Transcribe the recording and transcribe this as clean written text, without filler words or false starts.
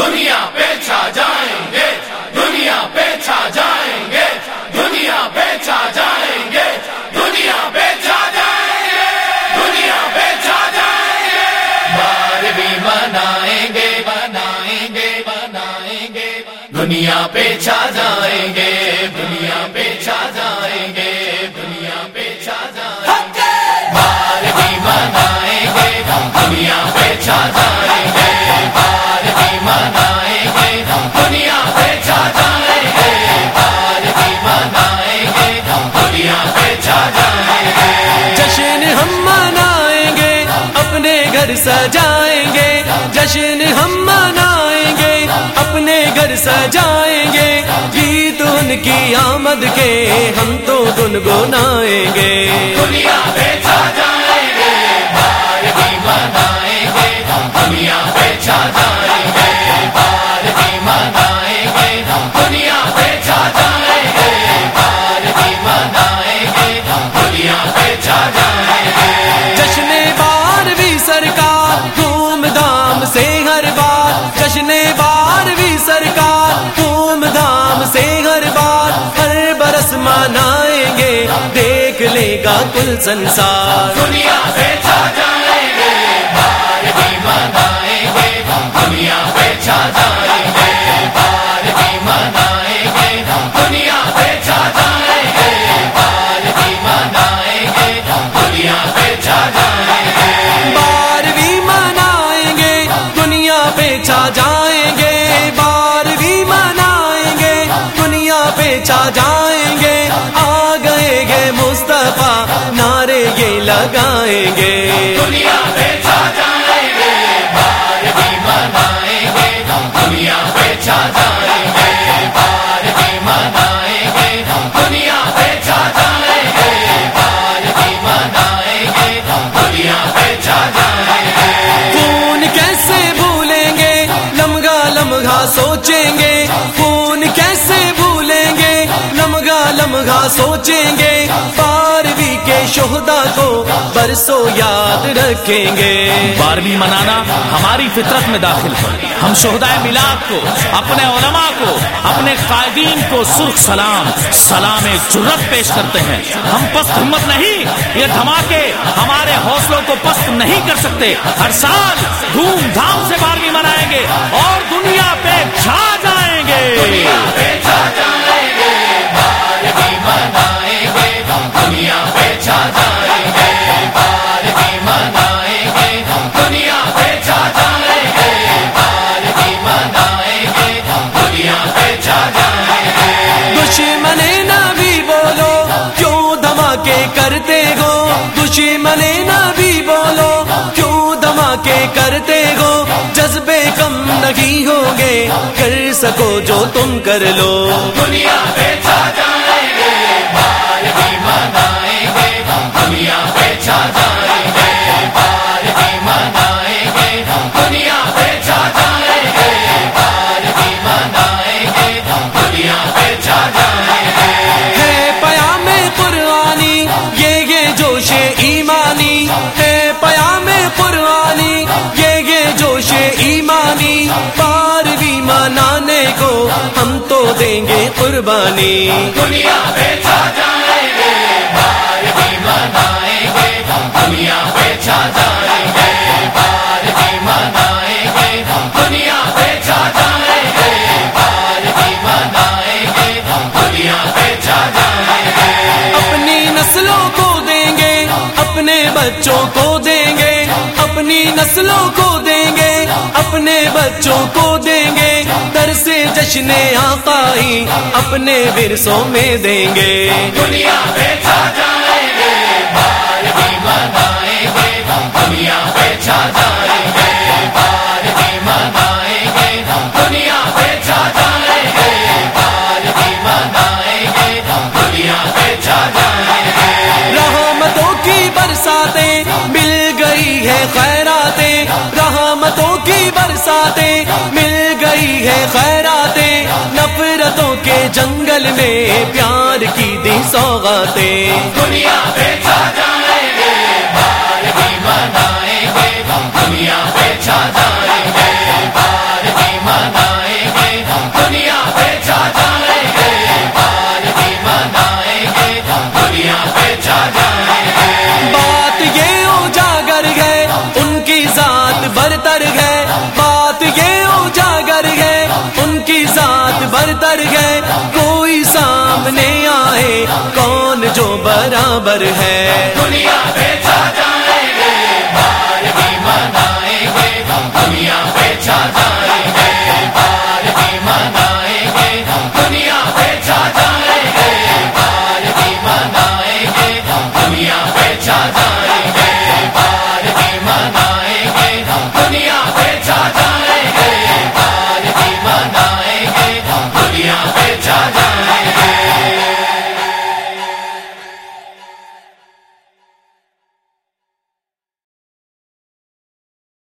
دنیا پہ چھا جائیں گے، دنیا پہ چھا جائیں گے، دنیا پہ چھا جائیں گے، دنیا پہ چھا جائیں گے، دنیا پہ چھا جائیں گے، بارہویں منائیں گے، منائیں گے، منائیں گے، دنیا پہ چھا جائیں گے، دنیا پہ چھا جائیں گے، دنیا پہ چھا جائیں گے، بارہویں منائیں گے، دنیا پہ چھا جائیں گے، بارہویں منائیں گے، دنیا پہ چھا جائیں گے، بارہویں منائیں گے، دنیا پہ چھا جائیں گے، جشن ہم منائیں گے، اپنے گھر سجائیں گے، جشن ہم منائیں گے، اپنے گھر سجائیں گے، گیت ان کی آمد کے ہم تو گنگنائیں گے، دنیا پہ چھا جائیں گے، بارہویں منائیں گے، دنیا پہ چھا جائیں گے، بارہویں منائیں گے، دنیا پہ چھا جائیں گے، بارہویں منائیں گے، دنیا پہ چھا جائیں گے، جشن بارہویں سرکار دھوم دھام سے ہر بار، جشن بارہویں سرکار دھوم دھام سے ہر بار، ہر برس منائیں گے، دیکھ لے گا کل سنسار، دنیا پہ چھا جائیں گے، بارہویں منائیں گے، دنیا پہ چھا جائیں گے، بارہویں منائیں گے، دنیا پہ چھا جائیں گے، بارہویں منائیں گے، دنیا پہ چھا جائیں گے، بارہویں منائیں گے، دنیا پہ چھا جائیں گے، بارہویں منائیں گے، دنیا پہ چھا جائیں گے، آ گئے گے مصطفیٰ نعرے یہ لگائیں گے، دنیا پہ چھا جائیں گے، بارہویں منائیں گے، دنیا پہ چھا جائیں گے، بارہویں منائیں گے، دنیا پہ چھا جائیں گے، بارہویں منائیں گے، دنیا پہ چھا جائیں گے، خون کیسے بھولیں گے، لمحہ لمحہ سوچیں گے، خون کیسے بھولیں گے، لمحہ لمحہ سوچیں گے، بارہویں کے شہداء کو برسوں یاد رکھیں گے، بارہویں منانا ہماری فطرت میں داخل ہے، ہم شہدائے میلاد کو، اپنے علماء کو، اپنے قائدین کو سرخ سلام جرت پیش کرتے ہیں، ہم پست ہمت نہیں، یہ دھماکے ہمارے حوصلوں کو پست نہیں کر سکتے، ہر سال دھوم دھام سے بارہویں منائیں گے اور دنیا پہ چھا جائیں گے، دنیا پہ چھا جائیں گے، بارہویں منائیں گے، دنیا پہ چھا جائیں گے، بارہویں منائیں گے، دنیا پہ چھا جائیں گے، بارہویں منائیں گے، دنیا پہ چھا جائیں گے، دشمن نبی بولو کیوں دھماکے کرتے ہو، دشمن نبی بولو کیوں دھماکے کرتے ہو، جذبے کم نہیں ہوگے، کر سکو جو تم کر لو، دنیا پہ چھا جائیں گے، بارہویں منائیں گے، دنیا پہ چھا جائیں گے، بارہویں منائیں گے، دنیا پہ چھا جائیں گے، بارہویں منائیں گے، دنیا پہ چھا جائیں گے، ہے پیام قرآنی یہ جوش ایمانی، ہے پیام قرآنی یہ جوش ایمانی، بارہویں منانے کو ہم تو دیں گے قربانی، دنیا پہ چھا جائیں گے، بارہویں منائیں گے، دنیا پہ چھا جائیں گے، بارہویں منائیں گے، دنیا پہ چھا جائیں گے، بارہویں منائیں گے، دنیا پہ چھا جائیں گے، اپنی نسلوں کو دیں گے، اپنے بچوں کو دیں گے، اپنی نسلوں کو دیں گے، اپنے بچوں کو دیں گے، درس جشن آقائی اپنے ورثوں میں دیں گے، دنیا پہ چھا جائیں گے، بارہویں منائیں گے، دنیا پہ چھا جائیں گے، بارہویں منائیں گے، دنیا پہ چھا جائیں گے، بارہویں منائیں گے، دنیا پہ چھا جائیں گے، رحمتوں کی برساتیں مل گئی ہے خیراتیں، رحمتوں کی برساتیں مل گئی ہے خیراتیں، نفرتوں کے جنگل میں پیار کی دی سوغاتیں، دنیا پہ چھا جائیں گے، بارہویں منائیں گے، دنیا پہ چھا جائیں گے، بارہویں منائیں دنیا پہ چھا جائیں